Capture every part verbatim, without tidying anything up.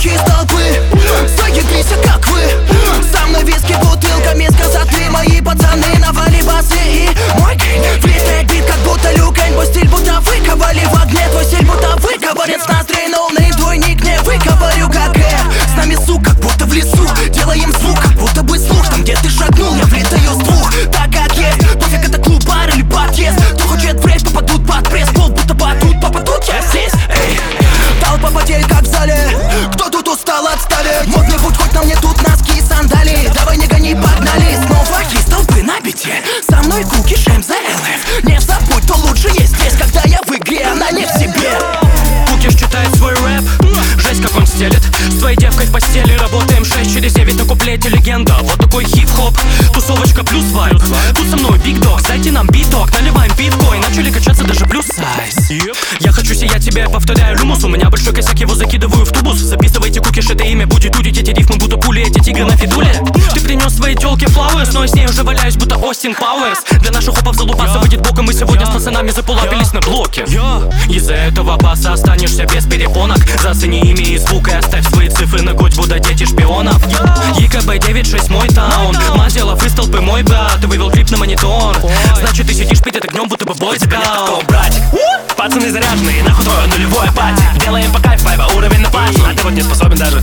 Девчонки из толпы, заебись, а как вы? Со мной виски бутылками с косоты. Мои пацаны навали басы и мой гейн фристает бит, как будто люкейн. Мой стиль будто выковали в огне, твой стиль будто выковырен с ноздрей. Ноунейм, твой ник не выковырю, как э. С нами сук, как будто в лесу. Делаем звук, как будто бы слух. Там, где ты шагнул, я влетаю с двух. Так как есть, пофиг, это клуб, бар или подъезд. Кто хочет в рейв, попадут под пресс. Пол будто батут, попадут, я здесь. Эй, толпа потеет, как в зале. Кто тут устал, отстали. Модный путь, хоть на мне тут носки и сандалии. Давай не гони, погнали. Снова из толпы на бите. Со мной куки, шейм за эл эф. Не забудь, кто лучше есть здесь. Когда я в игре, она не в себе. Кукиш читает свой рэп. Жесть, как он стелет. С твоей девкой в постели работаем шесть через девять на куплете легенда. Вот такой хип-хоп. Тусовочка плюс вайб. Тут со мной биг дог, дайте нам биток. Наливаем пивко и начали качаться даже плюс сайз. yep. Я хочу сиять тебе, повторяю люмус. У меня большой косяк, его закидываю в тубус. Записывайте кукиш, это имя будет удить. Эти рифмы будто пули, эти тигры на фидуле. Ты принес своей тёлке флауэрс, но я с ней уже валяюсь, будто Остин Пауэрс. Для наших хопов залупаться выйдет боком. Мы сегодня с пацанами заполапились на блоке. Из-за этого баса останешься без перепонок. Зацени имя и звук и оставь свои цифры на год, будто дети шпионов. ЕКБ девять шесть мой таун. Мазелов из толпы мой брат. Ты вывел клип на монитор. Значит ты сидишь перед огнем, будто бы бойскаут. Братик, пацаны заряженные, нахуй твое нулевое пати. Делаем по кайф, вайба, уровень на пати. А ты вот не способен даже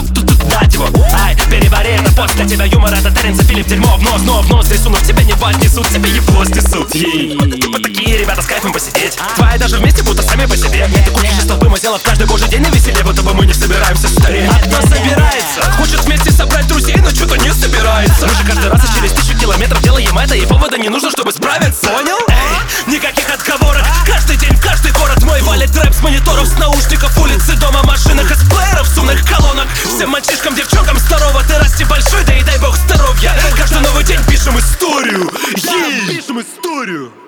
дать его. Ай, перевари это, после тебя юмор, это Терренс и Филипп. Дерьмо в нос, но в нос рисунок тебя не поднесут. Тебе ебло снесут. Типа такие ребята с кайфом посидеть. Твои даже вместе будто сами по себе. Это куки из толпы мы делаем каждый божий день на веселе. Будто бы мы не собираемся стареть. А кто собирается? Хочет вместе собрать друзей, но что-то не собирается. Мы же каждый раз через тысячу километров делаем это. И повода не нужно, чтобы справиться. Понял? Эй, никаких отговорок. Каждый день в каждый город мой валит рэп с мониторов, с наушников, улицы, дома, машинах, из плееров, с умных колонок. Всем мальчишкам, девчонкам здорово. Ты расти большой, да и дай бог здоровья. Каждый новый день пишем историю. Пишем историю.